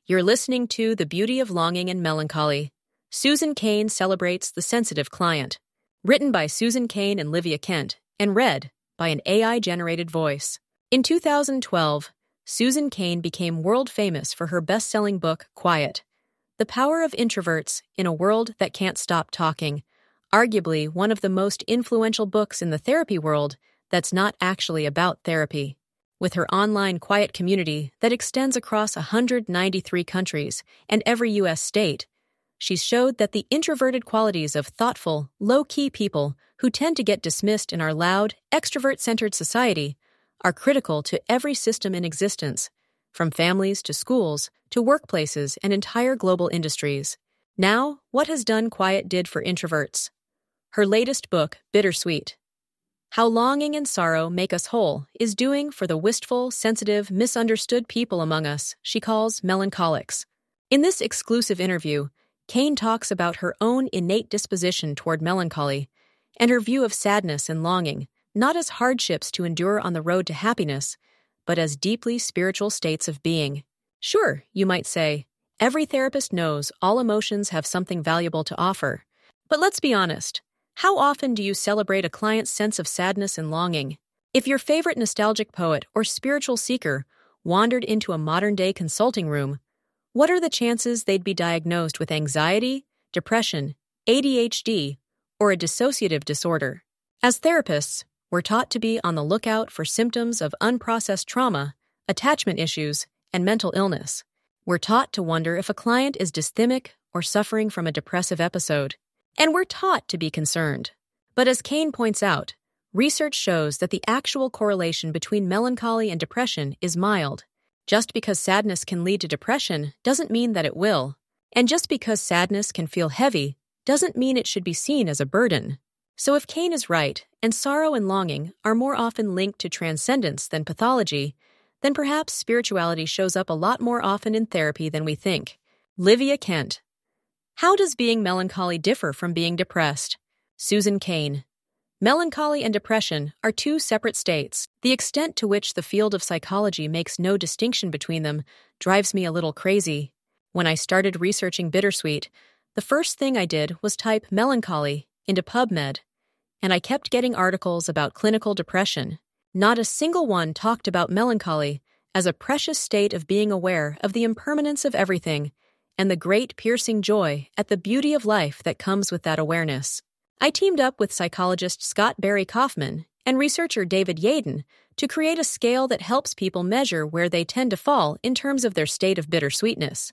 You're listening to The Beauty of Longing and Melancholy. Susan Cain celebrates the sensitive client. Written by Susan Cain and Livia Kent, and read by an AI-generated voice. In 2012, Susan Cain became world famous for her best-selling book, Quiet: The Power of Introverts in a World That Can't Stop Talking, arguably one of the most influential books in the therapy world that's not actually about therapy. With her online Quiet community that extends across 193 countries and every U.S. state, she's showed that the introverted qualities of thoughtful, low-key people who tend to get dismissed in our loud, extrovert-centered society are critical to every system in existence, from families to schools to workplaces and entire global industries. Now, what has done Quiet did for introverts? Her latest book, Bittersweet: How Longing and Sorrow Make Us Whole, is doing for the wistful, sensitive, misunderstood people among us she calls melancholics. In this exclusive interview, Cain talks about her own innate disposition toward melancholy and her view of sadness and longing, not as hardships to endure on the road to happiness, but as deeply spiritual states of being. Sure, you might say, every therapist knows all emotions have something valuable to offer. But let's be honest. How often do you celebrate a client's sense of sadness and longing? If your favorite nostalgic poet or spiritual seeker wandered into a modern-day consulting room, what are the chances they'd be diagnosed with anxiety, depression, ADHD, or a dissociative disorder? As therapists, we're taught to be on the lookout for symptoms of unprocessed trauma, attachment issues, and mental illness. We're taught to wonder if a client is dysthymic or suffering from a depressive episode. And we're taught to be concerned. But as Cain points out, research shows that the actual correlation between melancholy and depression is mild. Just because sadness can lead to depression doesn't mean that it will. And just because sadness can feel heavy doesn't mean it should be seen as a burden. So if Cain is right, and sorrow and longing are more often linked to transcendence than pathology, then perhaps spirituality shows up a lot more often in therapy than we think. Livia Kent. How does being melancholy differ from being depressed? Susan Cain. Melancholy and depression are two separate states. The extent to which the field of psychology makes no distinction between them drives me a little crazy. When I started researching Bittersweet, the first thing I did was type melancholy into PubMed, and I kept getting articles about clinical depression. Not a single one talked about melancholy as a precious state of being aware of the impermanence of everything and the great piercing joy at the beauty of life that comes with that awareness. I teamed up with psychologist Scott Barry Kaufman and researcher David Yaden to create a scale that helps people measure where they tend to fall in terms of their state of bittersweetness.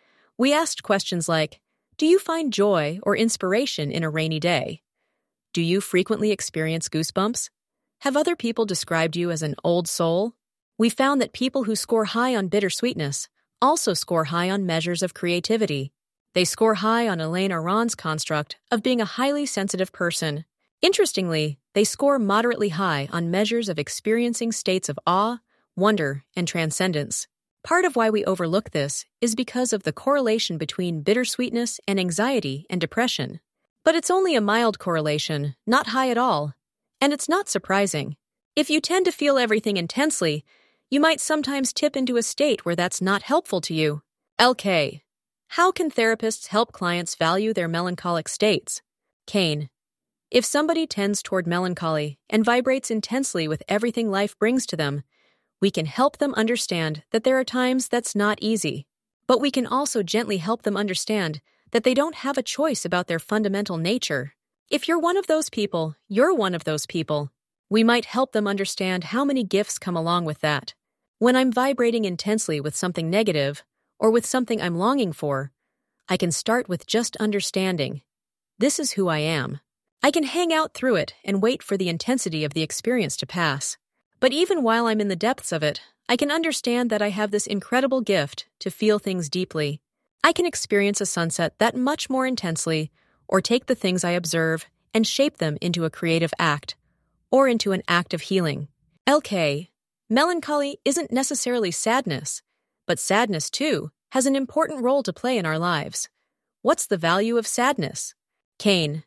We asked questions like, do you find joy or inspiration in a rainy day? Do you frequently experience goosebumps? Have other people described you as an old soul? We found that people who score high on bittersweetness also score high on measures of creativity. They score high on Elaine Aron's construct of being a highly sensitive person. Interestingly, they score moderately high on measures of experiencing states of awe, wonder, and transcendence. Part of why we overlook this is because of the correlation between bittersweetness and anxiety and depression. But it's only a mild correlation, not high at all. And it's not surprising. If you tend to feel everything intensely, you might sometimes tip into a state where that's not helpful to you. LK. How can therapists help clients value their melancholic states? Cain. If somebody tends toward melancholy and vibrates intensely with everything life brings to them, we can help them understand that there are times that's not easy. But we can also gently help them understand that they don't have a choice about their fundamental nature. If you're one of those people, you're one of those people. We might help them understand how many gifts come along with that. When I'm vibrating intensely with something negative, or with something I'm longing for, I can start with just understanding. This is who I am. I can hang out through it and wait for the intensity of the experience to pass. But even while I'm in the depths of it, I can understand that I have this incredible gift to feel things deeply. I can experience a sunset that much more intensely, or take the things I observe and shape them into a creative act, or into an act of healing. LK. Melancholy isn't necessarily sadness, but sadness, too, has an important role to play in our lives. What's the value of sadness? Cain.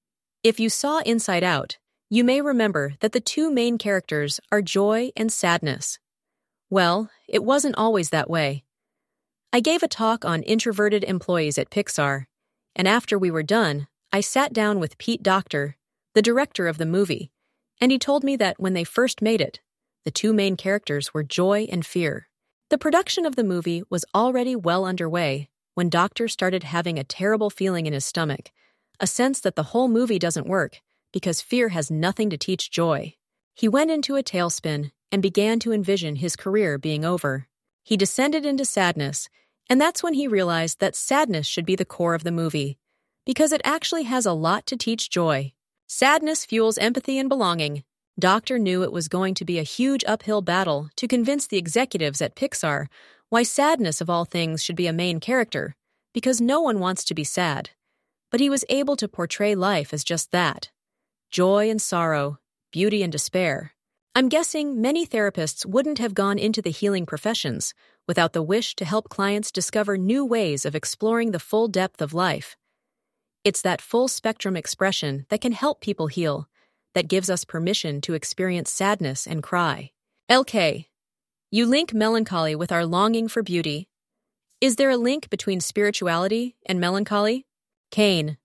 If you saw Inside Out, you may remember that the two main characters are joy and sadness. Well, it wasn't always that way. I gave a talk on introverted employees at Pixar, and after we were done, I sat down with Pete Docter, the director of the movie, and he told me that when they first made it, the two main characters were joy and fear. The production of the movie was already well underway when Docter started having a terrible feeling in his stomach, a sense that the whole movie doesn't work because fear has nothing to teach joy. He went into a tailspin and began to envision his career being over. He descended into sadness, and that's when he realized that sadness should be the core of the movie, because it actually has a lot to teach joy. Sadness fuels empathy and belonging. Docter knew it was going to be a huge uphill battle to convince the executives at Pixar why sadness of all things should be a main character, because no one wants to be sad. But he was able to portray life as just that: joy and sorrow, beauty and despair. I'm guessing many therapists wouldn't have gone into the healing professions without the wish to help clients discover new ways of exploring the full depth of life. It's that full spectrum expression that can help people heal, that gives us permission to experience sadness and cry. LK, you link melancholy with our longing for beauty. Is there a link between spirituality and melancholy? Kane,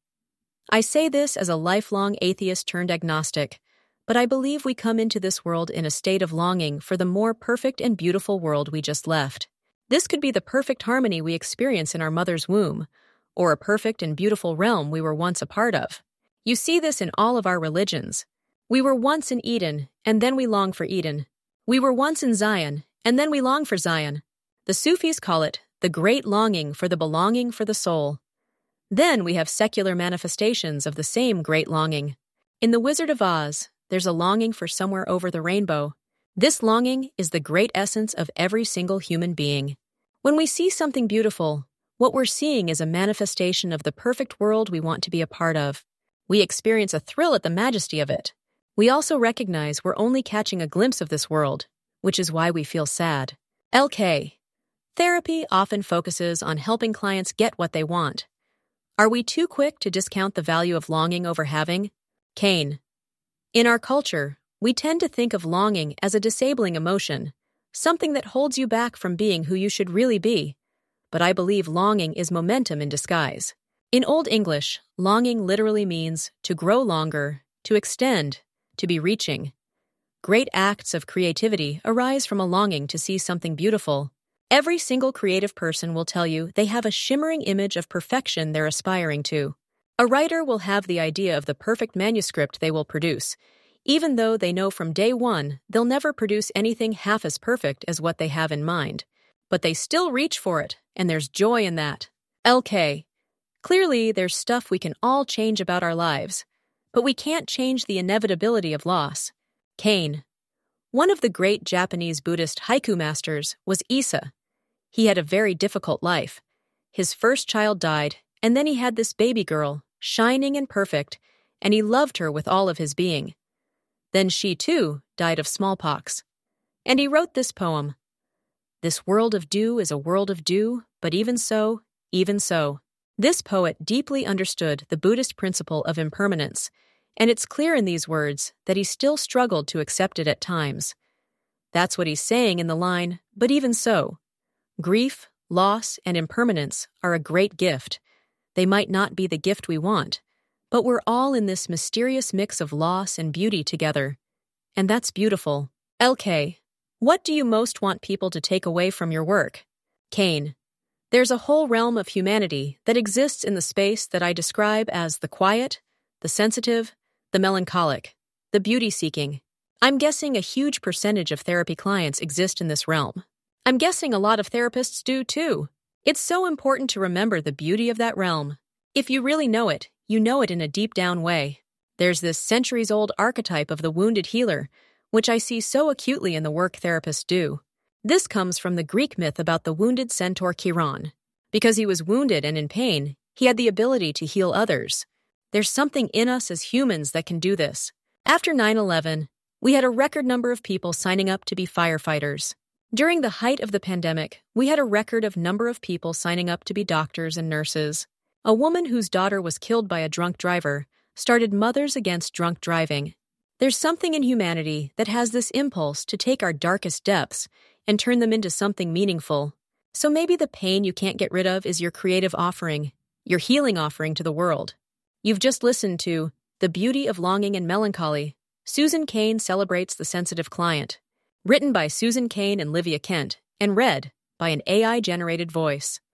I say this as a lifelong atheist turned agnostic, but I believe we come into this world in a state of longing for the more perfect and beautiful world we just left. This could be the perfect harmony we experience in our mother's womb, or a perfect and beautiful realm we were once a part of. You see this in all of our religions. We were once in Eden, and then we long for Eden. We were once in Zion, and then we long for Zion. The Sufis call it the great longing for the belonging for the soul. Then we have secular manifestations of the same great longing. In The Wizard of Oz, there's a longing for somewhere over the rainbow. This longing is the great essence of every single human being. When we see something beautiful, what we're seeing is a manifestation of the perfect world we want to be a part of. We experience a thrill at the majesty of it. We also recognize we're only catching a glimpse of this world, which is why we feel sad. LK, therapy often focuses on helping clients get what they want. Are we too quick to discount the value of longing over having? Kane, in our culture, we tend to think of longing as a disabling emotion, something that holds you back from being who you should really be. But I believe longing is momentum in disguise. In Old English, longing literally means to grow longer, to extend, to be reaching. Great acts of creativity arise from a longing to see something beautiful. Every single creative person will tell you they have a shimmering image of perfection they're aspiring to. A writer will have the idea of the perfect manuscript they will produce, even though they know from day one they'll never produce anything half as perfect as what they have in mind. But they still reach for it, and there's joy in that. LK, clearly there's stuff we can all change about our lives, but we can't change the inevitability of loss. Kane, one of the great Japanese Buddhist haiku masters was Issa. He had a very difficult life. His first child died, and then he had this baby girl, shining and perfect, and he loved her with all of his being. Then she, too, died of smallpox. And he wrote this poem: "This world of dew is a world of dew, but even so, even so." This poet deeply understood the Buddhist principle of impermanence, and it's clear in these words that he still struggled to accept it at times. That's what he's saying in the line, "But even so." Grief, loss, and impermanence are a great gift. They might not be the gift we want, but we're all in this mysterious mix of loss and beauty together. And that's beautiful. LK, what do you most want people to take away from your work? Kane, there's a whole realm of humanity that exists in the space that I describe as the quiet, the sensitive, the melancholic, the beauty-seeking. I'm guessing a huge percentage of therapy clients exist in this realm. I'm guessing a lot of therapists do too. It's so important to remember the beauty of that realm. If you really know it, you know it in a deep-down way. There's this centuries-old archetype of the wounded healer, which I see so acutely in the work therapists do. This comes from the Greek myth about the wounded centaur Chiron. Because he was wounded and in pain, he had the ability to heal others. There's something in us as humans that can do this. After 9/11, we had a record number of people signing up to be firefighters. During the height of the pandemic, we had a record of number of people signing up to be doctors and nurses. A woman whose daughter was killed by a drunk driver started Mothers Against Drunk Driving. There's something in humanity that has this impulse to take our darkest depths and turn them into something meaningful. So maybe the pain you can't get rid of is your creative offering, your healing offering to the world. You've just listened to The Beauty of Longing and Melancholy. Susan Cain Celebrates the Sensitive Client. Written by Susan Cain and Livia Kent, and read by an AI-generated voice.